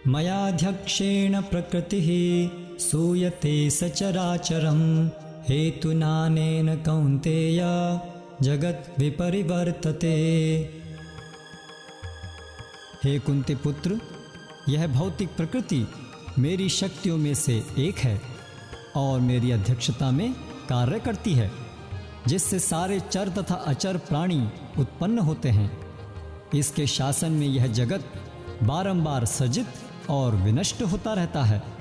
मयाध्यक्षेण प्रकृतिः सूयते सचराचरं हेतुनानेन कौन्तेय जगत विपरिवर्तते। हे कुंती पुत्र, यह भौतिक प्रकृति मेरी शक्तियों में से एक है और मेरी अध्यक्षता में कार्य करती है, जिससे सारे चर तथा अचर प्राणी उत्पन्न होते हैं। इसके शासन में यह जगत बारंबार सृजित और विनष्ट होता रहता है।